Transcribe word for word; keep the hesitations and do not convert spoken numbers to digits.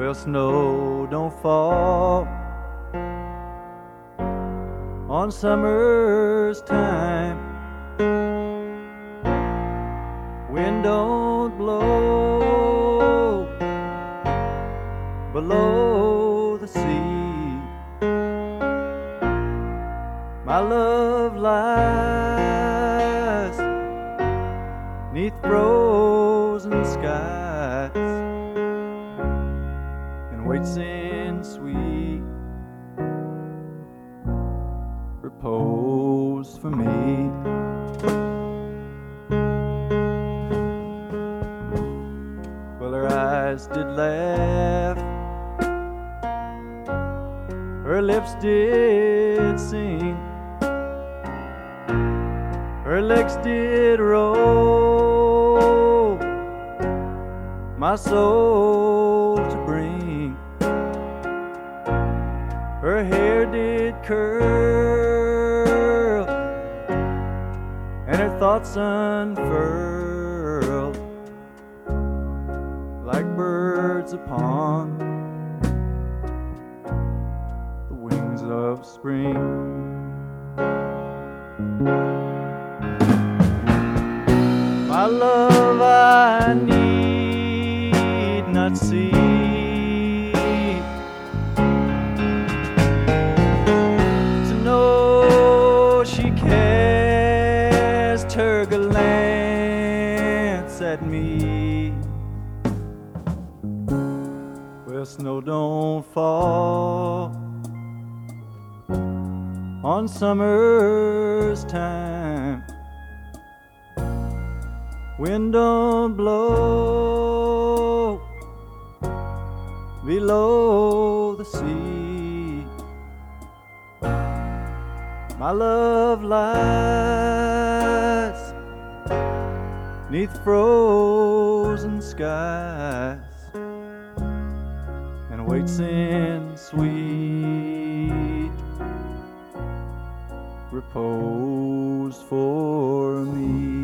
Well, snow don't fall on summer's time. Wind don't blow below the sea. My love lies neath frozen skies and waits in sweet repose for me. Well, her eyes did laugh, her lips did sing, her legs did roll my soul to bring. Her hair did curl and her thoughts unfurled like birds upon the wings of spring. My love I need not see to know she cast her glance at me. Well, snow don't fall on summer's time. Wind don't blow below the sea. My love lies neath frozen skies and waits in sweet repose for me.